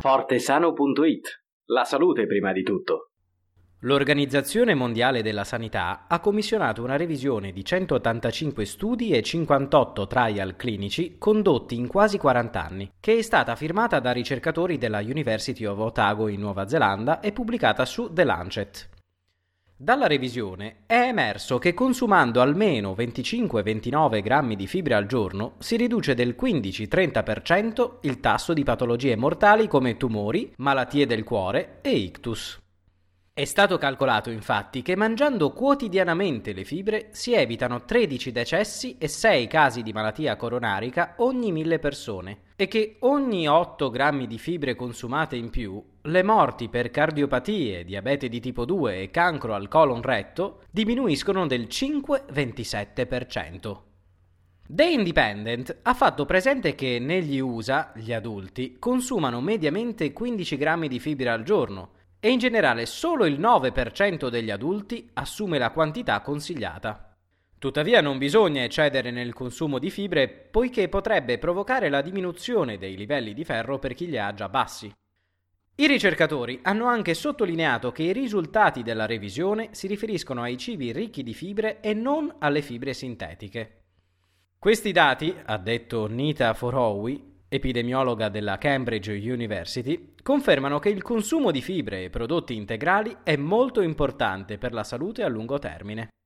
Fortesano.it. La salute prima di tutto. L'Organizzazione Mondiale della Sanità ha commissionato una revisione di 185 studi e 58 trial clinici condotti in quasi 40 anni, che è stata firmata da ricercatori della University of Otago in Nuova Zelanda e pubblicata su The Lancet. Dalla revisione è emerso che consumando almeno 25-29 grammi di fibre al giorno si riduce del 15-30% il tasso di patologie mortali come tumori, malattie del cuore e ictus. È stato calcolato infatti che mangiando quotidianamente le fibre si evitano 13 decessi e 6 casi di malattia coronarica ogni 1000 persone e che ogni 8 grammi di fibre consumate in più le morti per cardiopatie, diabete di tipo 2 e cancro al colon retto diminuiscono del 5-27%. The Independent ha fatto presente che negli USA gli adulti consumano mediamente 15 grammi di fibre al giorno e in generale solo il 9% degli adulti assume la quantità consigliata. Tuttavia non bisogna eccedere nel consumo di fibre poiché potrebbe provocare la diminuzione dei livelli di ferro per chi li ha già bassi. I ricercatori hanno anche sottolineato che i risultati della revisione si riferiscono ai cibi ricchi di fibre e non alle fibre sintetiche. Questi dati, ha detto Nita Forowi, epidemiologa della Cambridge University, confermano che il consumo di fibre e prodotti integrali è molto importante per la salute a lungo termine.